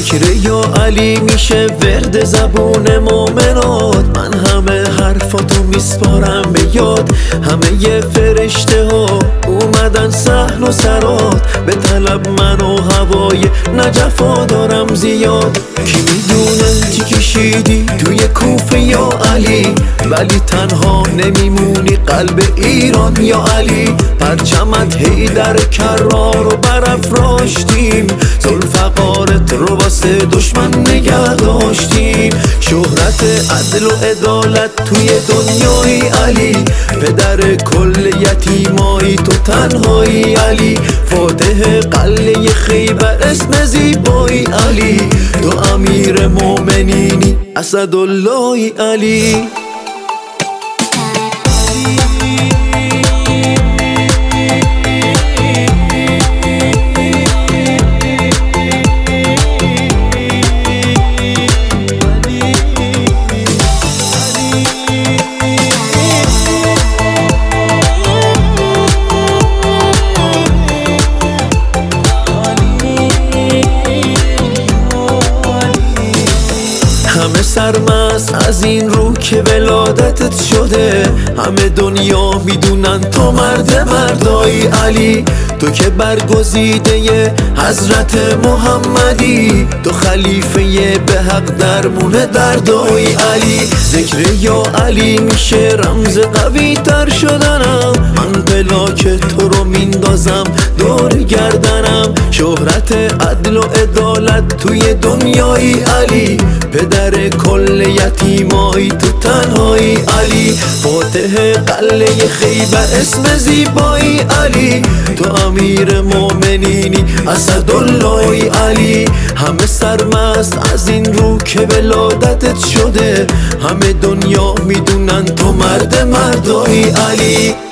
ذکر یا علی میشه ورد زبون مومنات. من همه حرفاتو میسپارم به یاد، همه ی فرشته ها اومدن سهل و سرات به طلب. من و هوای نجفا دارم زیاد. کی میدونه چی کشیدی توی کوفه یا علی، ولی تنها نمیمونی قلب ایران یا علی. پرچمت حیدر کرار رو برافراشتیم، ذوالفقارت رو واسه دشمن نگه داشتیم. شهرت عدل و عدالت توی دنیای علی، پدر کل یتیمایی تو تنهایی علی. فاتح قلعه خیبر اسم زیبایی علی، تو امیر مومنینی اسدالله علی. همه سرمست از این رو که ولادتت شده، همه دنیا میدونن تو مرد مردای علی. تو که برگزیده حضرت محمدی، تو خلیفه به حق درمون دردای علی. ذکر یا علی میشه رمز قوی تر شدنم، من پلاک تو رو میندازم دور گردنم. شهرت عدل و عدالت توی دنیای علی، پدر کل یتیمایی تو تنهایی علی. فاتح قلعه خیبر اسم زیبایی علی، تو امیر مومنینی اسدالله علی. همه سرمست از این رو که ولادتت شده، همه دنیا میدونن تو مرد مردای علی.